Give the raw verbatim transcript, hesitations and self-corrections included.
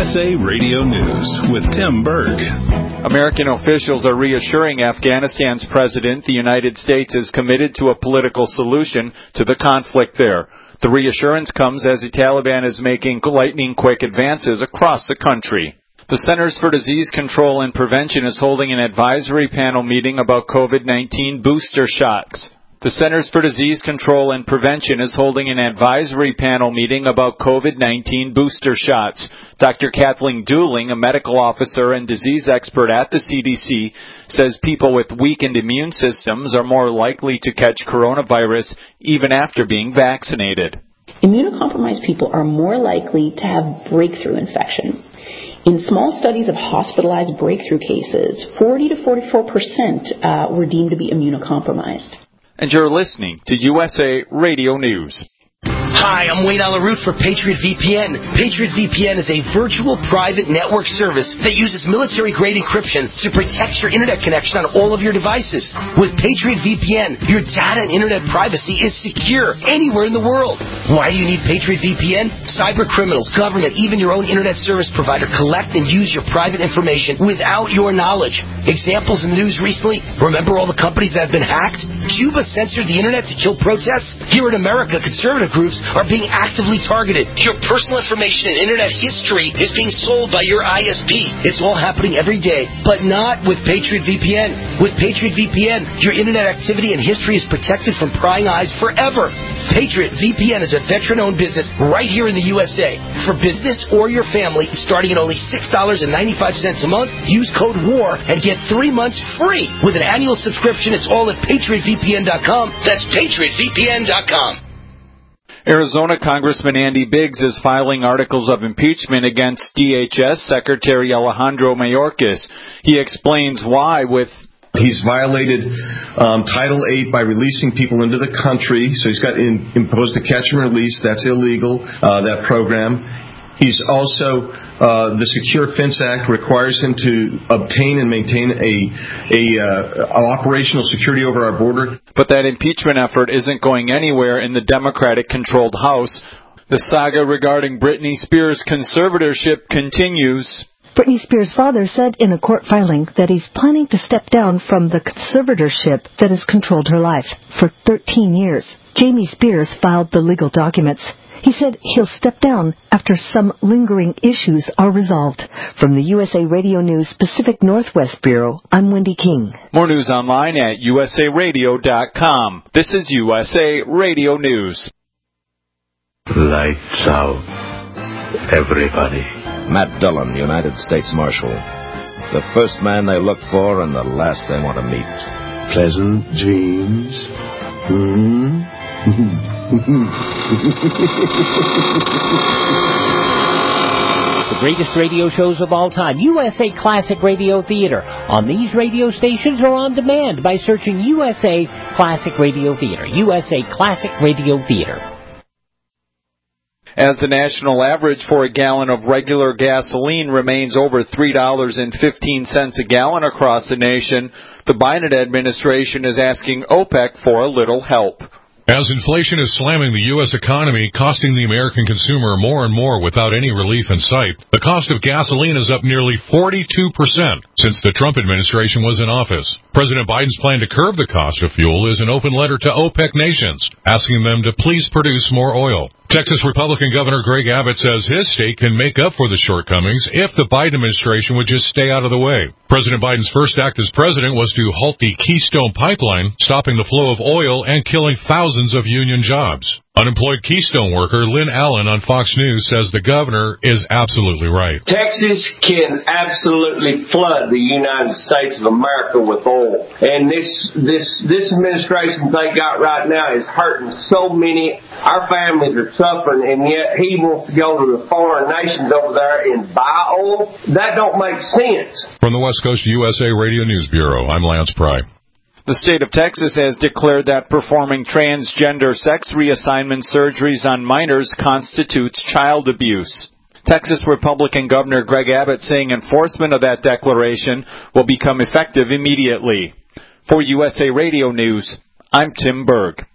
S A Radio News with Tim Berg. American officials are reassuring Afghanistan's president the United States is committed to a political solution to the conflict there. The reassurance comes as the Taliban is making lightning-quick advances across the country. The Centers for Disease Control and Prevention is holding an advisory panel meeting about COVID nineteen booster shots. The Centers for Disease Control and Prevention is holding an advisory panel meeting about COVID nineteen booster shots. Doctor Kathleen Dooling, a medical officer and disease expert at the C D C, says people with weakened immune systems are more likely to catch coronavirus even after being vaccinated. Immunocompromised people are more likely to have breakthrough infection. In small studies of hospitalized breakthrough cases, forty to forty-four percent uh, were deemed to be immunocompromised. And you're listening to U S A Radio News. Hi, I'm Wayne Alaroot for Patriot V P N. Patriot V P N is a virtual private network service that uses military-grade encryption to protect your internet connection on all of your devices. With Patriot V P N, your data and internet privacy is secure anywhere in the world. Why do you need Patriot V P N? Cyber criminals, government, even your own internet service provider collect and use your private information without your knowledge. Examples in the news recently, remember all the companies that have been hacked? Cuba censored the internet to kill protests? Here in America, conservative groups are being actively targeted. Your personal information and internet history is being sold by your I S P. It's all happening every day, but not with Patriot V P N. With Patriot V P N, your internet activity and history is protected from prying eyes forever. Patriot V P N is a veteran-owned business right here in the U S A. For business or your family, starting at only six dollars and ninety-five cents a month, use code WAR and get three months free. With an annual subscription, it's all at patriot v p n dot com. That's patriot v p n dot com. Arizona Congressman Andy Biggs is filing articles of impeachment against D H S Secretary Alejandro Mayorkas. He explains why with He's violated um, Title eight by releasing people into the country, so he's got in, imposed a catch and release. That's illegal, uh, that program. He's also, uh, the Secure Fence Act requires him to obtain and maintain a, a uh, operational security over our border. But that impeachment effort isn't going anywhere in the Democratic-controlled House. The saga regarding Britney Spears' conservatorship continues. Britney Spears' father said in a court filing that he's planning to step down from the conservatorship that has controlled her life for thirteen years. Jamie Spears filed the legal documents. He said he'll step down after some lingering issues are resolved. From the U S A Radio News Pacific Northwest Bureau, I'm Wendy King. More news online at u s a radio dot com. This is U S A Radio News. Lights out, everybody. Matt Dillon, United States Marshal. The first man they look for and the last they want to meet. Pleasant dreams. Hmm? The greatest radio shows of all time, U S A Classic Radio Theater, on these radio stations or on demand by searching U S A Classic Radio Theater. U S A Classic Radio Theater. As the national average for a gallon of regular gasoline remains over three dollars and fifteen cents a gallon across the nation, the Biden administration is asking OPEC for a little help. As inflation is slamming the U S economy, costing the American consumer more and more without any relief in sight, the cost of gasoline is up nearly forty-two percent since the Trump administration was in office. President Biden's plan to curb the cost of fuel is an open letter to OPEC nations, asking them to please produce more oil. Texas Republican Governor Greg Abbott says his state can make up for the shortcomings if the Biden administration would just stay out of the way. President Biden's first act as president was to halt the Keystone Pipeline, stopping the flow of oil and killing thousands of union jobs. Unemployed Keystone worker Lynn Allen on Fox News says the governor is absolutely right. Texas can absolutely flood the United States of America with oil. And this this this administration they got right now is hurting so many. Our families are suffering, and yet he wants to go to the foreign nations over there and buy oil. That don't make sense. From the West Coast U S A Radio News Bureau, I'm Lance Pry. The state of Texas has declared that performing transgender sex reassignment surgeries on minors constitutes child abuse. Texas Republican Governor Greg Abbott saying enforcement of that declaration will become effective immediately. For U S A Radio News, I'm Tim Berg.